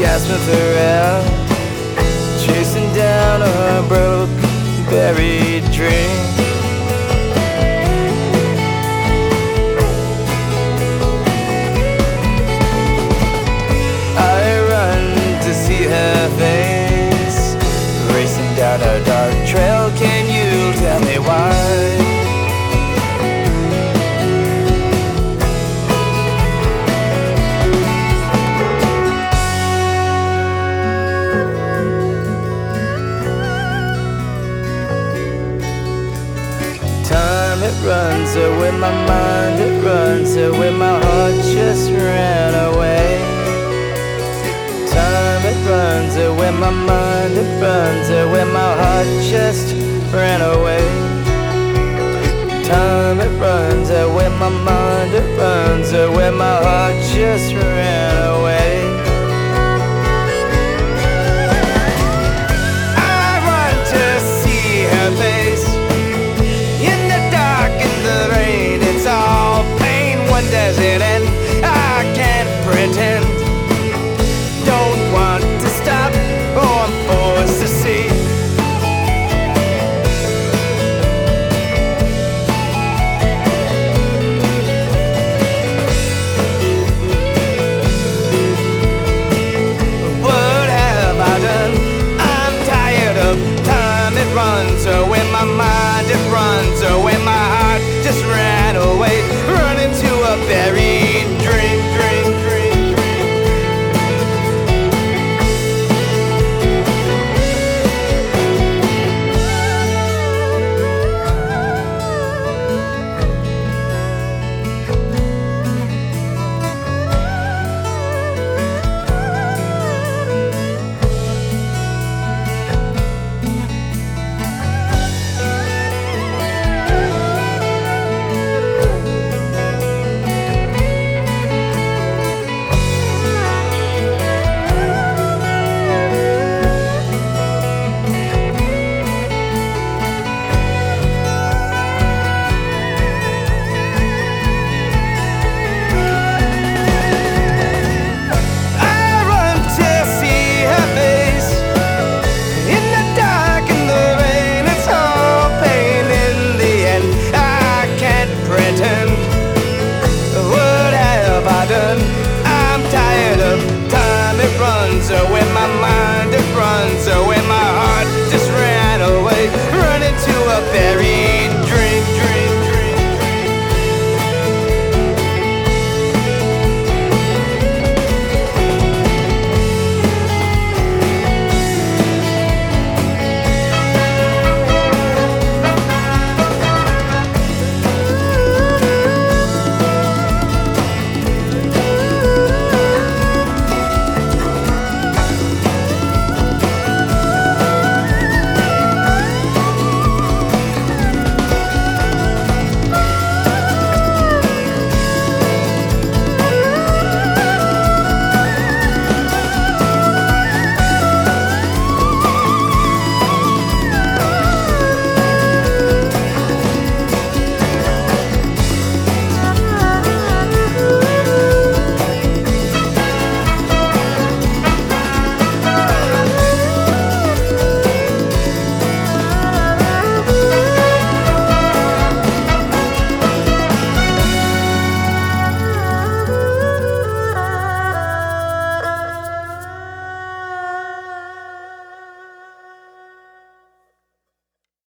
gasping for air, chasing down a broke, buried dream. I run to see her face, racing down a dark trail. Can you tell me why? It runs away my mind, it runs away my heart just ran away. Time, it runs away my mind, it runs away my heart just ran away. Time, it runs away my mind, it runs away my heart just ran away.